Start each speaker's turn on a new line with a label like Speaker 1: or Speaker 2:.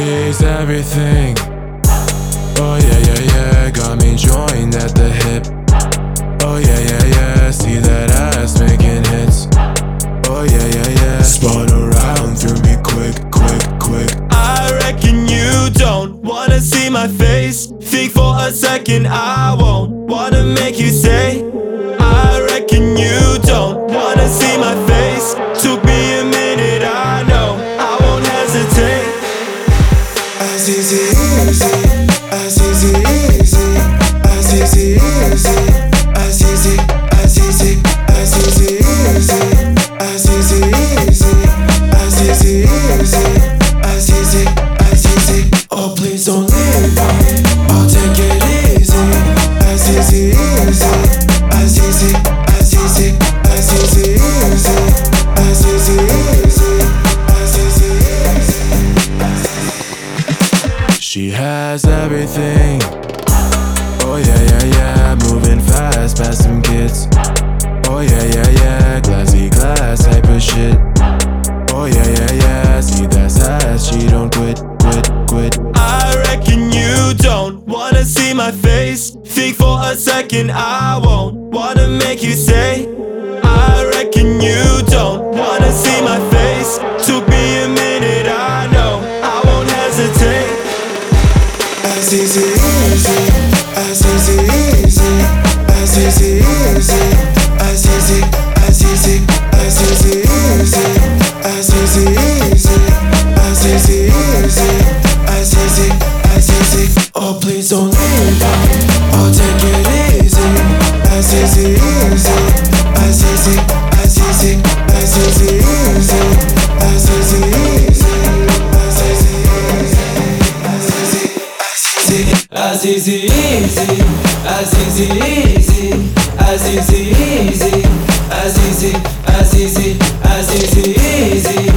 Speaker 1: She's everything. Oh yeah, yeah, yeah. Got me joined at the hip. Oh yeah, yeah, yeah. See that ass making hits. Oh yeah, yeah, yeah. Spun around through me quick, quick, quick.
Speaker 2: I reckon you don't wanna see my face. Think for a second, I won't wanna make you say. I reckon you don't wanna see my face. Took me a minute, I know, I won't hesitate.
Speaker 3: As easy, easy, as easy, easy, as easy, easy, as easy, as easy, as easy, easy, as easy, easy, as easy, easy, as easy, as easy. Oh, please don't leave me. I'll take it easy. As easy, easy, as easy, as easy, as easy, easy, as easy, easy, as easy, easy.
Speaker 1: She has everything. Oh yeah, yeah, yeah. Moving fast past some kids. Oh yeah, yeah, yeah. Glassy glass type of shit. Oh yeah, yeah, yeah. See that's ass. She don't quit, quit, quit.
Speaker 2: I reckon you don't wanna see my face. Think for a second, I won't wanna make you say. I reckon you don't wanna see my face. Took me a minute, I know, I won't hesitate.
Speaker 3: As easy, easy, as easy, easy, as easy, easy, as easy, as easy, as easy, easy, as easy, easy, as easy, easy, as easy, as easy. Oh, please don't leave me. I'll take it easy. As easy, easy, as easy, as easy, as easy, easy, as easy, easy, as easy, easy, as easy, easy, as easy, easy, as easy, easy, as easy, easy, as easy, as easy, as easy, easy.